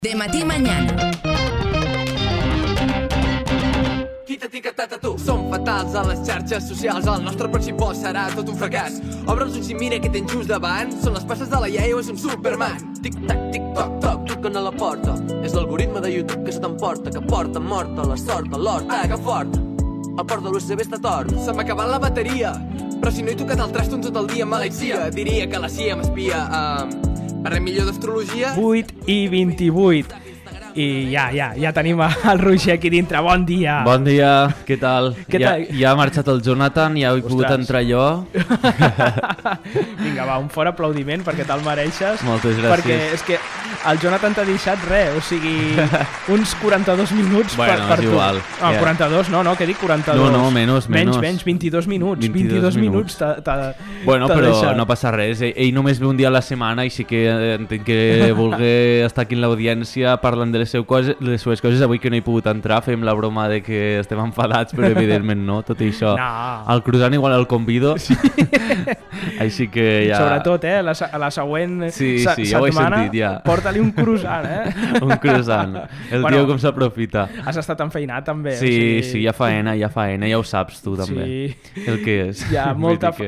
De matí mañana. Qui t'ha etiquetat a tu? Som fatals a les xarxes socials. El nostre pròxim post serà tot un fracàs. Obre els ulls i mira què tens just davant. Són les passes de la iaia o és un Superman? Tic-tac, tic-toc, toc, truquen a la porta. És l'algoritme de YouTube que se t'emporta, que porta morta la sort a l'hort. Aga fort! El port de l'USB està tort. Se m'ha acabat la bateria. Però si no he tocat el trasto tot el dia, maleixia. Diria que la CIA m'espia. Parlem millor d'astrologia? 8:28. I ja tenim el Roger aquí dintre. Bon dia. Bon dia, què tal? Ja ha marxat el Jonathan, ja he pogut entrar jo. Vinga, va, un fort aplaudiment perquè te'l mereixes. Moltes gràcies. Perquè és que el Jonathan t'ha deixat res, o sigui, uns 42 minuts per tu. És igual. No, 42, no, què dic 42? No, menys. Menys, 22 minuts. 22 minuts Bueno, però deixat. no passa res. Ell només ve un dia a la setmana i sí que entenc que vulgui estar aquí en l'audiència parlant de les seues coses. Avui que no he pogut entrar, fem la broma de que estem enfadats, però evidentment no, tot això. No. El Cruzant igual el convido. Sí. Així que ja... Sobretot, a la següent ja ho he setmana, sentit, ja. porta-li un croissant, Un croissant. El tio com s'aprofita. Has estat enfeinat, també. Sí, o sigui... sí, ja faena, ja ho saps tu, també. Sí. El que és. Hi ha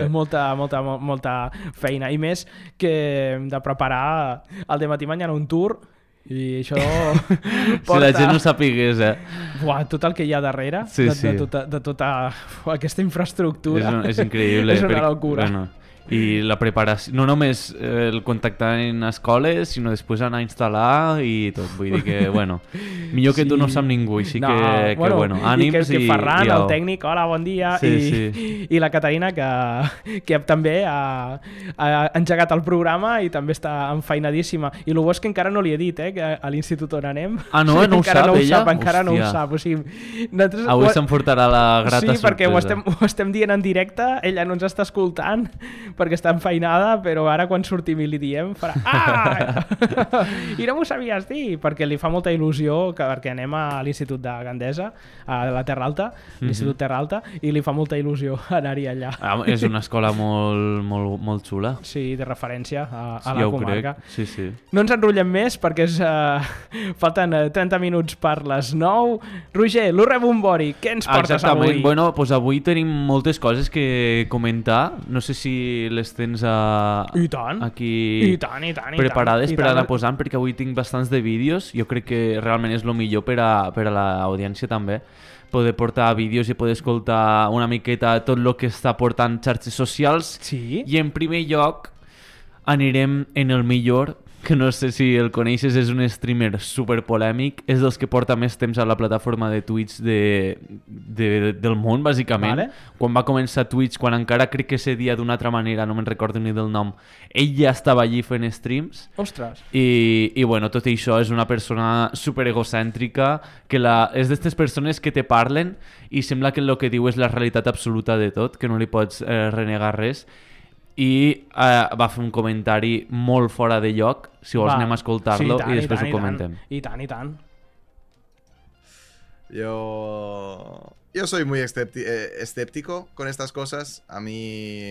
molta feina. I més que hem de preparar el de matí mañana un tour i això porta... Si la gent no sapigués, Buah, tot el que hi ha darrere de tota aquesta infraestructura. És increïble. És una locura. Bueno, i la preparació, no només el contactar en escoles, sinó després anar a instal·lar i tot. Vull dir que, bueno, millor que tu no sap ningú, així que bueno, ànims i que Ferran, el tècnic, hola, bon dia, i la Caterina, que també ha engegat el programa i també està enfeinadíssima. I el bo és que encara no li he dit, que a l'institut on anem... Ah, no? No ho sap, ella? Encara no ho sap. O sigui, avui s'emportarà la grata sorpresa. Sí, perquè ho estem dient en directe, ella no ens està escoltant, perquè està enfeinada, però ara quan sortim i li diem farà i no m'ho sabies dir, perquè li fa molta il·lusió perquè anem a l'Institut de Gandesa, a la Terra Alta, l'Institut Terra Alta, i li fa molta il·lusió anar-hi allà. És una escola molt xula. Sí, de referència a la comarca. Sí. No ens enrotllem més perquè falten 30 minuts per les 9. Roger, l'Urre Bombori, què ens portes avui? Bueno, doncs avui tenim moltes coses que comentar. No sé si les tens aquí preparades per anar posant, perquè avui tinc bastants de vídeos. Jo crec que realment és el millor per a l'audiència també, poder portar vídeos i poder escoltar una miqueta tot el que està portant xarxes socials. Sí? I en primer lloc anirem en el millor, que no sé si el coneixes, és un streamer super polèmic, és dels que porta més temps a la plataforma de Twitch del món, bàsicament. Vale. Quan va començar Twitch, quan encara crec que se dia d'una altra manera, no me'n recordo ni del nom, ell ja estava allí fent streams. Ostres! I bueno, tot això és una persona super egocèntrica, que és d'aquestes persones que te parlen i sembla que el que diu és la realitat absoluta de tot, que no li pots renegar res. I va fer un comentari molt fora de lloc. Si vols anem a escoltar-lo i després ho comentem. I tant. Yo soy muy escéptico con estas cosas. A mí...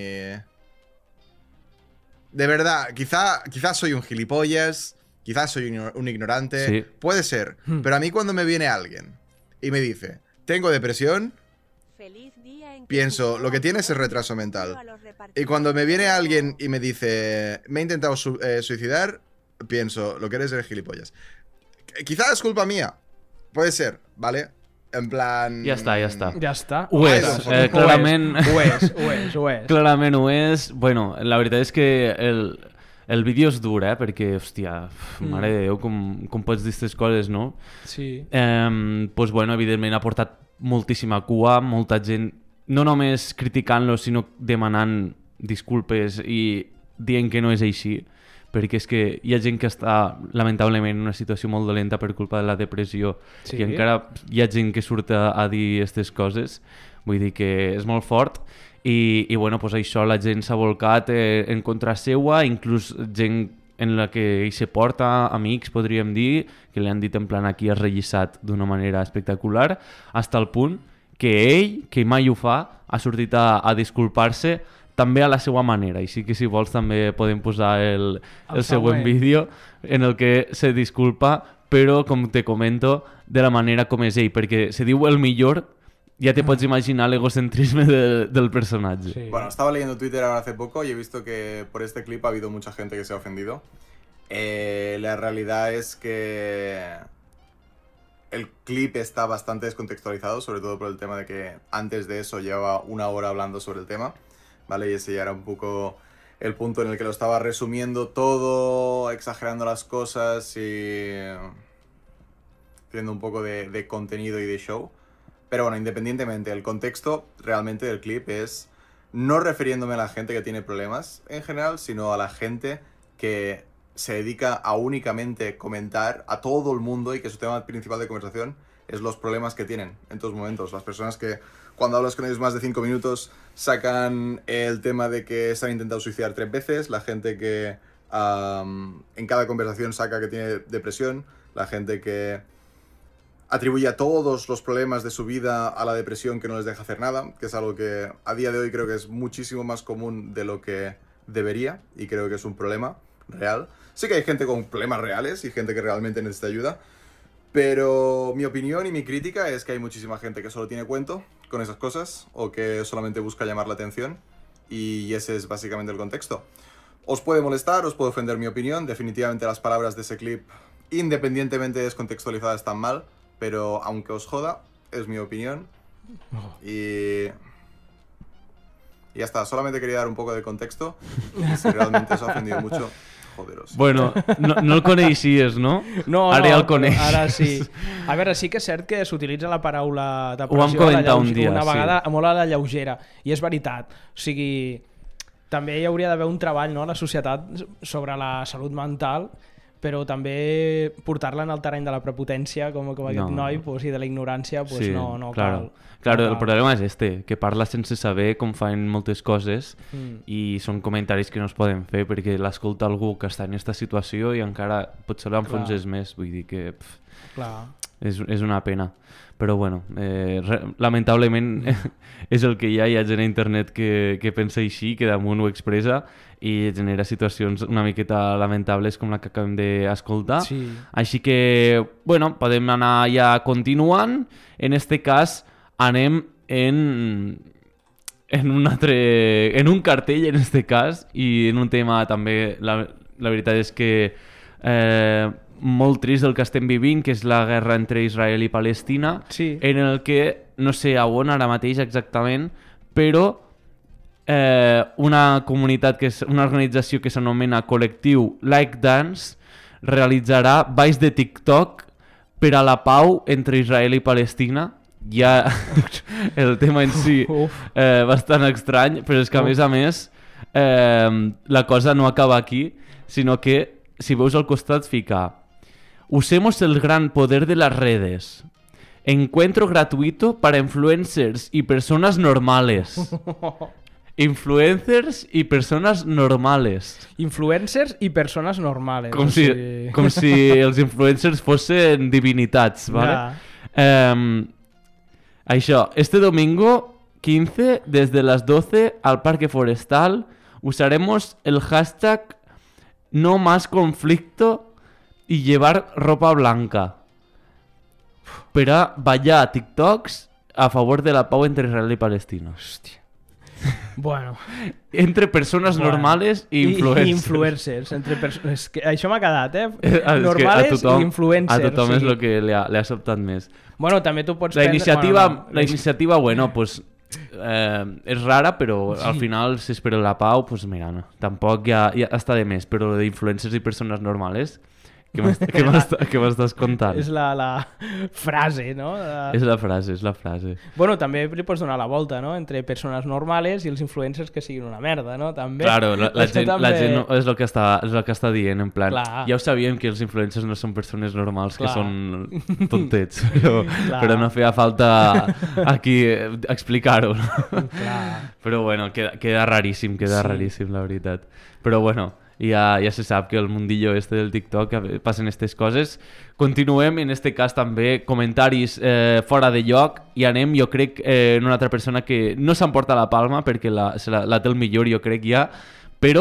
De verdad, quizás soy un gilipollas, quizás soy un ignorante, sí. Puede ser, pero a mí cuando me viene alguien y me dice, tengo depresión, pienso, lo que tienes es retraso mental. Y cuando me viene alguien y me dice, me he intentado suicidar, pienso, lo que eres gilipollas. Quizás es culpa mía. Puede ser, ¿vale? En plan... Ja està. Ja està. Ho és, clarament. Ho és. Clarament ho és. Bueno, la veritat és que el vídeo és dur, perquè, hòstia, mare de Déu, com pots dir aquestes coses, no? Sí. Doncs, bueno, evidentment ha portat moltíssima cua, molta gent, no només criticant-lo, sinó demanant disculpes i dient que no és així, perquè és que hi ha gent que està lamentablement en una situació molt dolenta per culpa de la depressió, sí. I encara hi ha gent que surt a dir aquestes coses, vull dir que és molt fort. I bueno, doncs això, la gent s'ha volcat en contra seua, inclús gent en la que ell se porta, amics, podríem dir, que li han dit en plan aquí has rellisat d'una manera espectacular, fins al punt que ell, que mai ho fa, ha sortit a disculpar-se també a la seva manera. I sí que si vols també podem posar el següent vídeo en el que se disculpa però, com te comento, de la manera com és ell, perquè se diu el millor, ya te puedes imaginar el egocentrismo del personaje. Sí. Bueno, estaba leyendo Twitter ahora hace poco y he visto que por este clip ha habido mucha gente que se ha ofendido. La realidad es que el clip está bastante descontextualizado, sobre todo por el tema de que antes de eso llevaba 1 hora hablando sobre el tema, ¿vale? Y ese ya era un poco el punto en el que lo estaba resumiendo todo, exagerando las cosas y teniendo un poco de contenido y de show. Pero bueno, independientemente, el contexto realmente del clip es no refiriéndome a la gente que tiene problemas en general, sino a la gente que se dedica a únicamente comentar a todo el mundo y que su tema principal de conversación es los problemas que tienen en todos momentos. Las personas que cuando hablas con ellos más de 5 minutos sacan el tema de que se han intentado suicidar 3 veces, la gente que en cada conversación saca que tiene depresión, la gente que atribuye a todos los problemas de su vida a la depresión que no les deja hacer nada, que es algo que a día de hoy creo que es muchísimo más común de lo que debería y creo que es un problema real. Sí que hay gente con problemas reales y gente que realmente necesita ayuda, pero mi opinión y mi crítica es que hay muchísima gente que solo tiene cuento con esas cosas o que solamente busca llamar la atención y ese es básicamente el contexto. Os puede molestar, os puede ofender mi opinión, definitivamente las palabras de ese clip, independientemente descontextualizadas, están mal, pero aunque os joda, es mi opinión y ya está, solamente quería dar un poco de contexto y si realmente os ha ofendido mucho, joderos. Bueno, no el coneixies, no? No, Ara ja el no, coneixes. ara sí. A veure, sí que és cert que s'utilitza la paraula Ho vam depressió comentar un dia, una sí. vegada molt a la lleugera, i és veritat. O sigui, també hi hauria d'haver un treball, no?, a la societat sobre la salut mental, però també portar-la en el terreny de la prepotència, com aquest noi, pues, i de la ignorància, pues, Sí, no claro. cal. Claro, no el cal. problema és que parla sense saber com fan moltes coses i són comentaris que no es poden fer perquè l'escolta algú que està en aquesta situació i encara potser l'enfonses més, vull dir que Clar. és una pena. Però bueno, lamentablement és el que hi ha gent a internet que pensa així, que damunt ho expressa i genera situacions una miqueta lamentables com la que acabem d'escoltar. Sí. Així que, bueno, podem anar ja continuant. En este cas anem en un cartell, en este cas, i en un tema també, la veritat és que molt trist el que estem vivint, que és la guerra entre Israel i Palestina, Sí. en el que, no sé a on ara mateix exactament, però una comunitat, una organització que s'anomena Col·lectiu Like Dance, realitzarà balls de TikTok per a la pau entre Israel i Palestina. Ja el tema en si bastant estrany, però és que a més la cosa no acaba aquí, sinó que si veus al costat fica: usemos el gran poder de las redes. Encuentro gratuito para influencers y personas normales. Influencers y personas normales. Influencers i persones normales. Com si els influencers fossin divinitats, ¿vale? Això, este domingo 15, desde las 12 al Parque Forestal, usaremos el hashtag no más conflicto y llevar ropa blanca para ballar TikToks a favor de la pau entre Israel y Palestina. Hòstia. Bueno. Entre persones normales i influencers. I influencers. És que això m'ha quedat, És normales que i influencers. A tothom és el que li ha sobtat més. Bueno, també tu pots La iniciativa, bueno, pues és rara, però al final si espera la pau, pues mira, no, tampoc ja està de més, però d'influencers i persones normales, què m'estàs contant? És la frase, no? És la frase. Bueno, també li pots donar la volta, no? Entre persones normales i els influencers que siguin una merda, no? També. Claro, la gent és el que està dient, en plan, Clar. ja ho sabíem que els influencers no són persones normals, que Clar. són tontets, però no feia falta aquí explicar-ho. Clar. Però bueno, queda raríssim, raríssim, la veritat. Però bueno, ja se sap que el mundillo este del TikTok passen aquestes coses. Continuem, en este cas també, comentaris fora de lloc, i anem, jo crec, en una altra persona que no s'emporta la palma, perquè la té el millor, jo crec, ja, però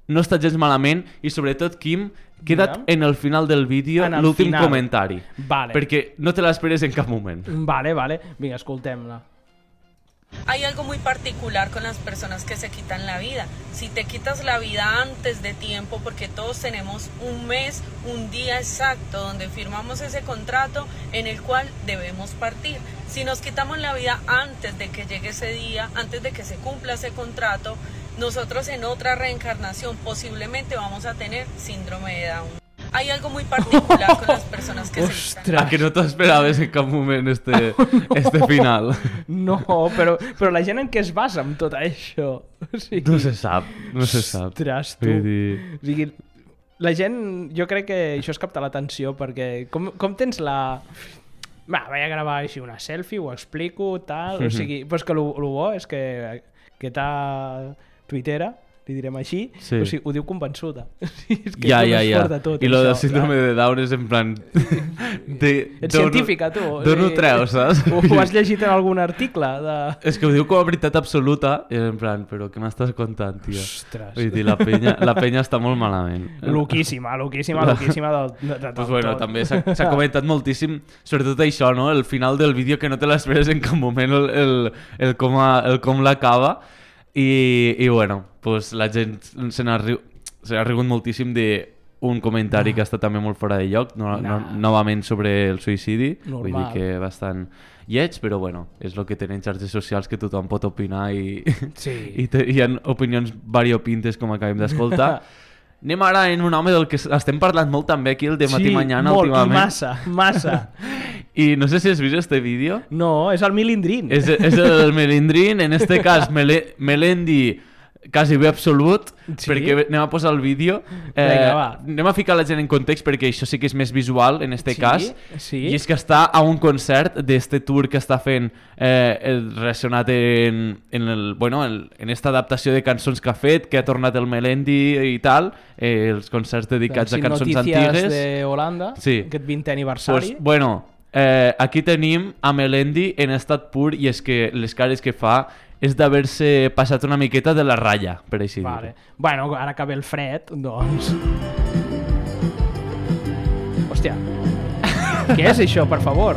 no està gens malament i sobretot, Quim, queda't en el final del vídeo l'últim comentari. Vale. Perquè no te l'esperes en cap moment. Vale. Vinga, escoltem-la. Hay algo muy particular con las personas que se quitan la vida. Si te quitas la vida antes de tiempo, porque todos tenemos un mes, un día exacto donde firmamos ese contrato en el cual debemos partir. Si nos quitamos la vida antes de que llegue ese día, antes de que se cumpla ese contrato, nosotros en otra reencarnación posiblemente vamos a tener síndrome de Down. Hay algo muy particular con las personas que se quitan. A que no t'ho esperaves en cap moment este final. No, però la gent en què es basa amb tot això? O sigui, No se sap. Ostres, tu. O sigui, la gent, jo crec que això és captar l'atenció, perquè com tens la... Va, vaig a gravar així una selfie, ho explico, tal... O sigui, però és que el bo és que aquesta tuitera, li direm així, sí. O sigui, ho diu convençuda. O sigui, és que Ja. de tot, I lo això, del síndrome de Down és en plan... Ets científica, tu. D'on ho treus, saps? Ho has llegit en algun article? És que ho diu com a veritat absoluta i en plan, però què m'estàs contant, tio? Ostres. Vull dir, la penya està molt malament. Loquíssima de Pues bueno, també s'ha comentat moltíssim, sobretot això, no? El final del vídeo que no te l'esperes en cap moment el com l'acaba i bueno, pues la gent se n'ha rigut moltíssim d'un comentari que ha estat també molt fora de lloc, novament sobre el suïcidi. Normal. Vull dir que bastant lleig, però bueno, és el que tenen xarxes socials, que tothom pot opinar i hi ha opinions variopintes com acabem d'escoltar. Anem ara en un home del que estem parlant molt també aquí el de Matí Mañana últimament. Sí, massa. I no sé si has vist este vídeo. No, és el Melindrin. És el Melindrin, en este cas Melendi quasi bé absolut, perquè anem a posar el vídeo. Anem a ficar la gent en context perquè això sí que és més visual en este cas. I és que està a un concert d'este tour que està fent relacionat en esta adaptació de cançons que ha fet, que ha tornat el Melendi i tal, els concerts dedicats a cançons antigues. Notícies de Holanda, aquest 20è aniversari. Pues, bueno, aquí tenim a Melendi en estat pur i és que les cares que fa és d'haver-se passat una miqueta de la ratlla, per així dir-ho. Bueno, ara que ve el fred, doncs... Hòstia, què és això, per favor?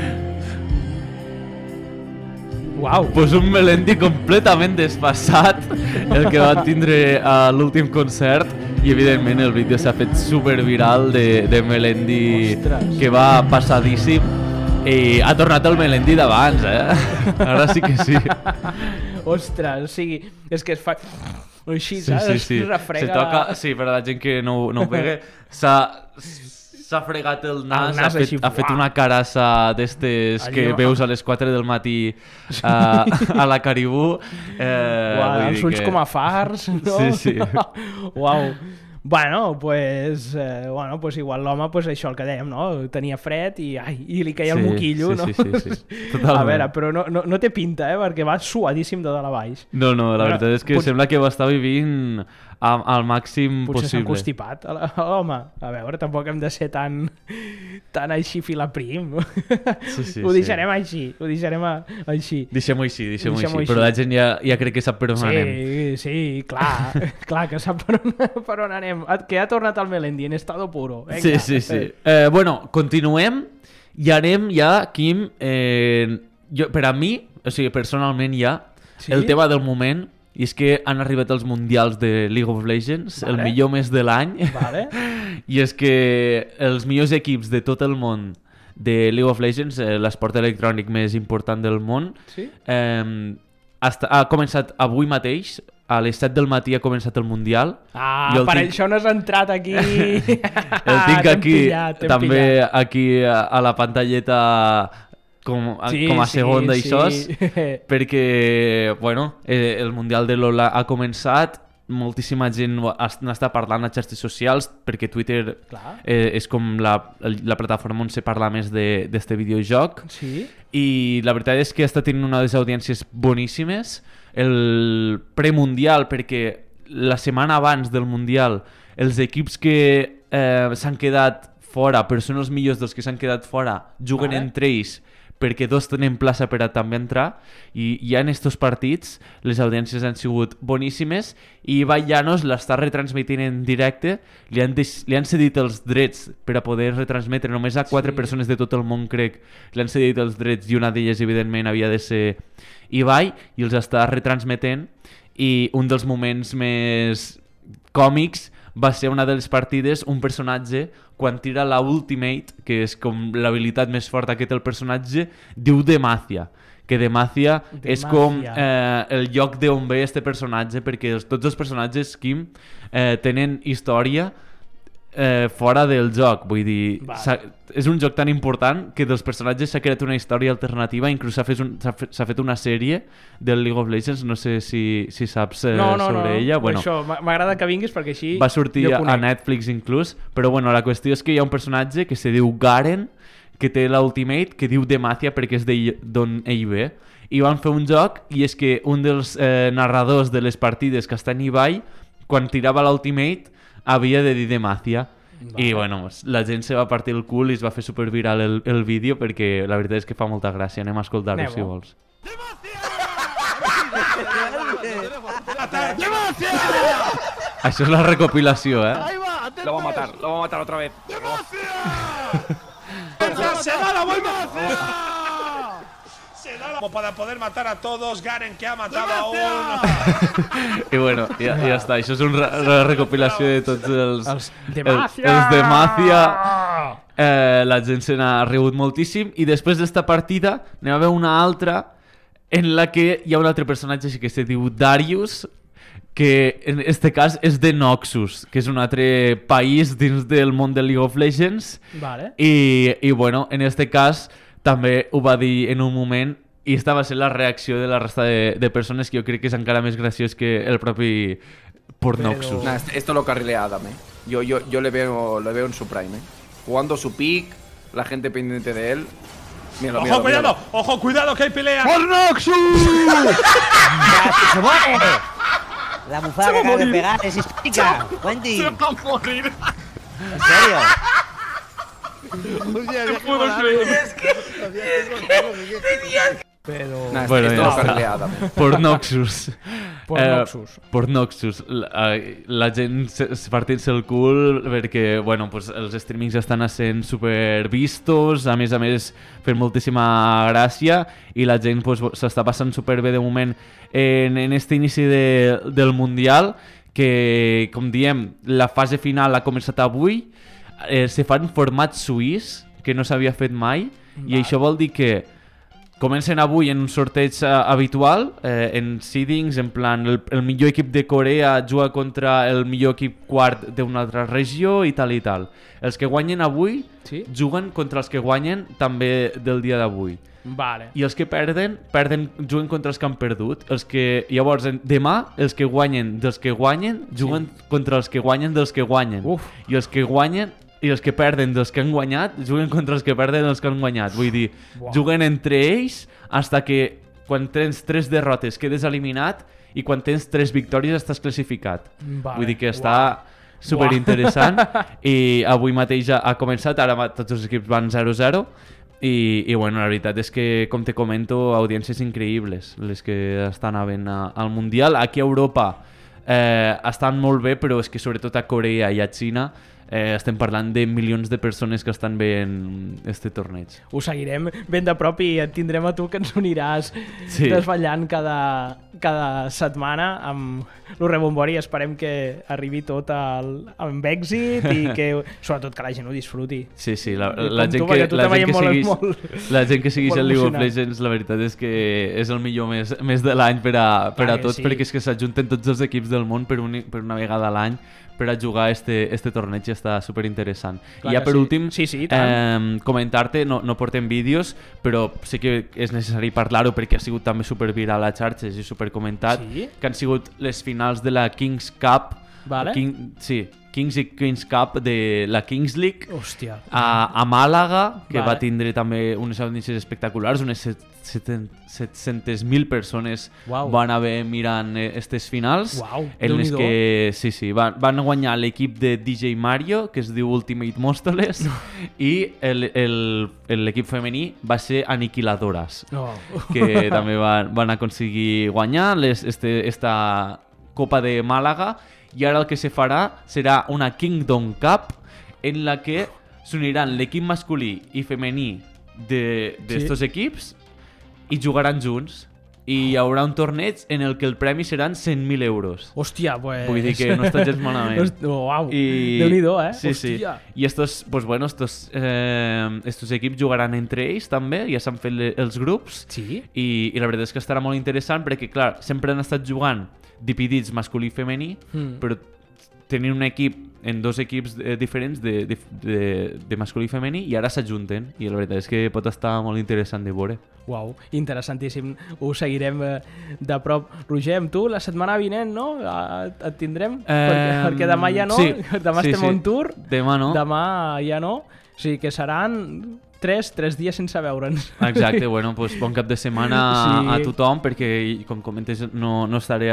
Uau! Pues un Melendi completament desfasat, el que va tindre a l'últim concert, i evidentment el vídeo s'ha fet superviral de Melendi, que va passadíssim. I ha tornat el Melendi d'abans, Ara sí que sí. Ostres, o sigui, és que es fa... Així, saps? Sí. Refrega... Sí, per a la gent que no ho vega, s'ha fregat el nas, ha fet una carassa d'estes que veus a les 4 del matí a la Caribú. Els ulls com a fars, no? Sí. Uau. Bueno, pues igual l'home, pues això el que dèiem, no? Tenia fred i li caia el moquillo, no? Sí. Totalment. A veure, però no té pinta, perquè va suadíssim de dalt a baix. No, la veritat és que sembla que ho està vivint al màxim possible. Potser s'ha constipat, home. A veure, tampoc hem de ser tan així filaprim. Ho deixarem així, Deixem-ho així. Però la gent ja crec que sap per on anem. Sí, clar que sap per on anem. Que ha tornat el Melendi en estado puro. Sí. Bueno, continuem i anem ja, Quim, per a mi, o sigui, personalment ja, el tema del moment, i és que han arribat els mundials de League of Legends, el millor mes de l'any, i és que els millors equips de tot el món de League of Legends, l'esport electrònic més important del món, ha començat avui mateix, a les 7 del matí ha començat el Mundial. Això no has entrat aquí. El tinc aquí, també aquí a la pantalleta com a segon d'aixòs, perquè el Mundial de LoL ha començat, moltíssima gent n'està parlant a xarxes socials, perquè Twitter és com la plataforma on se parla més d'este videojoc, i la veritat és que està tenint unes audiències boníssimes. El premundial, perquè la setmana abans del Mundial els equips que s'han quedat fora, però són els millors dels que s'han quedat fora, juguen entre ells perquè 2 tenen plaça per a també entrar, i ja en estos partits les audiències han sigut boníssimes, i Ibai Llanos l'està retransmitint en directe, li han cedit els drets per a poder retransmetre només a 4 persones de tot el món, crec, li han cedit els drets, i una d'elles evidentment havia de ser Ibai, i els està retransmetent, i un dels moments més còmics va ser una de les partides, un personatge quan tira la ultimate, que és com l'habilitat més forta que té el personatge, diu Demacia, que Demacia és com el lloc d'on ve este personatge, perquè tots els personatges, Quim, tenen història fora del joc, vull dir, és un joc tan important que dels personatges s'ha creat una història alternativa, inclús s'ha fet una sèrie del League of Legends, no sé si saps sobre ella. Bueno, això, m'agrada que vinguis perquè així va sortir a Netflix inclús, però bueno, la qüestió és que hi ha un personatge que se diu Garen, que té l'Ultimate, que diu Demacia perquè és d'on ell ve, i van fer un joc, i és que un dels narradors de les partides que està en Ibai, quan tirava l'Ultimate havia de dir Demacia. I bueno, la gent se va partir el cul i es va fer superviral el vídeo, perquè la veritat és que fa molta gràcia. Anem a escoltar-ho si vols. ¡Demacia! Això és la recopilació, Ahí va, Lo va a matar otra vez. ¡Se da la vuelta! Se da la... Para poder matar a todos, Garen que ha matado a uno. I bueno, ja està. Això és una recopilació de tots els Demacia! Els Demacia. La gent se n'ha rigut moltíssim, i després d'esta partida anem a veure una altra en la que hi ha un altre personatge que se diu Darius, que en este cas és de Noxus, que és un altre país dins del món de League of Legends. Vale. I bueno, en este cas també ho va dir en un moment, i esta va ser la reacció de la resta de persones, que jo crec que és encara més graciós que el propi Port Noxus. Nah, esto lo carrilea Adam, Yo le veo en su prime, Jugando su pick, la gente pendiente de él. Míralo, ¡Ojo, míralo, cuidado! míralo. ¡Ojo, cuidado, que hay pelea! ¡Port Noxus! ¡Se muere! La bufada que acaba de pegar es histórica. Wendy. ¡Se va a morir! ¿En serio? Nah, Bueno, esto ja lo està. carrilea Adam, Port Noxus. Port Noxus. Noxus. La gent partint-se el cul perquè, bueno, pues, els streamings estan sent super vistos, a més fent moltíssima gràcia, i la gent pues, s'està passant super bé de moment en este inici del Mundial, que, com diem, la fase final ha començat avui, se fa en format suís, que no s'havia fet mai, i això vol dir que comencen avui en un sorteig habitual, en seedings, en plan, el millor equip de Corea juga contra el millor equip quart d'una altra regió i tal i tal. Els que guanyen avui juguen contra els que guanyen també del dia d'avui. Vale. I els que perden juguen contra els que han perdut. Llavors, demà, els que guanyen dels que guanyen juguen contra els que guanyen dels que guanyen. I els que guanyen i els que perden dels que han guanyat juguen contra els que perden dels que han guanyat. Vull dir, juguen entre ells fins que quan tens 3 derrotes quedes eliminat, i quan tens 3 victòries estàs classificat. Vull dir que està superinteressant. I avui mateix ha començat, ara tots els equips van 0-0, i bueno, la veritat és que, com te comento, audiències increïbles les que estan havent al Mundial. Aquí a Europa estan molt bé, però és que sobretot a Corea i a Xina estem parlant de milions de persones que estan veient este torneig. Ho seguirem ben de prop i et tindrem a tu, que ens uniràs desvetllant cada setmana amb lo rebombori. Esperem que arribi tot amb èxit i que, sobretot, que la gent ho disfruti. Sí, la gent que segueix el League of Legends, la veritat és que és el millor mes de l'any per a tots, perquè és que s'ajunten tots els equips del món per una vegada a l'any per a jugar este torneig, i està superinteressant. I ja per últim, comentar-te, no portem vídeos, però sí que és necessari parlar-ho perquè ha sigut també superviral a xarxes i supercomentat, que han sigut les finals de la Kings Cup. Vale. Kings i Queens Cup de la Kings League. Hòstia. A Màlaga, que Vale. va tindre també unes audiències espectaculars, unes 700.000 persones Uau. van haver mirant aquestes finals, Uau, en les Déu-n'hi-do. que sí, van guanyar l'equip de DJ Mario, que es diu Ultimate Monsterless, i l'equip femení va ser Aniquiladoras, Oh. que també van aconseguir guanyar esta Copa de Màlaga, i ara el que se farà serà una Kingdom Cup en la que s'uniran l'equip masculí i femení d'estos equips i jugaran junts. I hi haurà un torneig en el que el premi seran 100.000 euros. Hòstia, pues... Vull dir que no està gens malament. Uau, Déu-n'hi-do, Sí, Hòstia. sí. I estos equips jugaran entre ells també, ja s'han fet els grups. Sí? I la veritat és que estarà molt interessant perquè, clar, sempre han estat jugant dividits masculí i femení, però tenir un equip en dos equips diferents de masculí i femení, i ara s'ajunten, i la veritat és que pot estar molt interessant de veure. Uau, interessantíssim. Ho seguirem de prop. Roger, amb tu, la setmana vinent, no? Et tindrem? Perquè demà ja no. Sí, demà estem on tour. Demà no. Demà ja no. O sigui que seran 3 dies sense veure'ns. Exacte, bueno, pues bon cap de setmana a tothom, perquè, com comentes, no estaré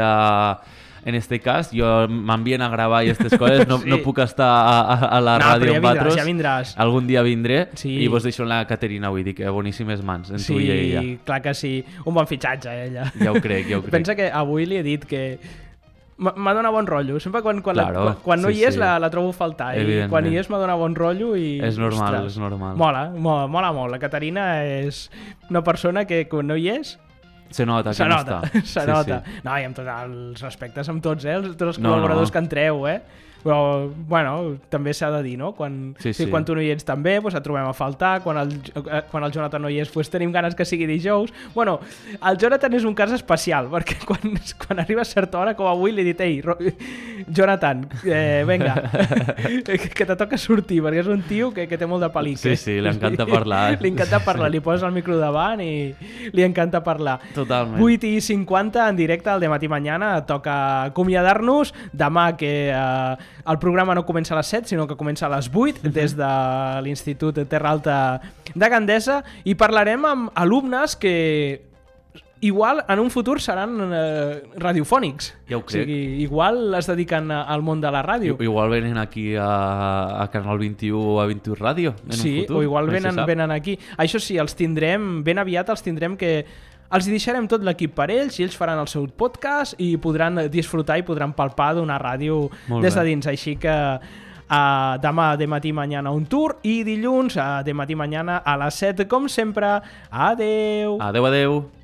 en este cas. Jo m'envien a gravar i aquestes coses, no puc estar a la ràdio amb vosaltres. Ja vindràs. Algun dia vindré, Sí. i vos deixo la Caterina, vull dir que boníssimes mans, en tu i ella. Sí, clar que sí. Un bon fitxatge, ella. Ja ho crec. Pensa que avui li he dit que m'ha donat bon rotllo. Sempre quan no sí, hi és sí. la trobo a faltar. I quan hi és m'ha donat bon rotllo i... És normal, ostres, és normal. Mola molt. La Caterina és una persona que quan no hi és Se nota que no està. Se nota. Sí. No, i amb tots els respectes amb tots, tots els No, col·laboradors no. que entreu, Però, bueno, també s'ha de dir, no? Quan tu no hi ets també, doncs et trobem a faltar. Quan el Jonathan no hi és, doncs tenim ganes que sigui dijous. Bueno, el Jonathan és un cas especial, perquè quan arriba a certa hora, com avui, li he dit: ei, Jonathan, vinga, que te toca sortir, perquè és un tio que té molt de pelic. Sí, li encanta parlar. Li encanta parlar, li poses el micro davant i li encanta parlar. Totalment. 8:50 en directe al de Matí Mañana. Toca acomiadar-nos. Demà que el programa no comença a les 7, sinó que comença a les 8 des de l'Institut Terra Alta de Gandesa, i parlarem amb alumnes que igual en un futur seran radiofònics. Ja ho crec. O sigui, igual es dediquen al món de la ràdio. Igual venen aquí a Canal 21 o a 21 Ràdio en un futur. O igual no se sap. venen aquí. Això sí, els tindrem, ben aviat els tindrem que... Els hi deixarem tot l'equip per ells i ells faran el seu podcast i podran disfrutar i podran palpar d'una ràdio des de dins. Així que demà de Matí Mañana un tour i dilluns de Matí Mañana a les 7, com sempre. Adeu! Adeu.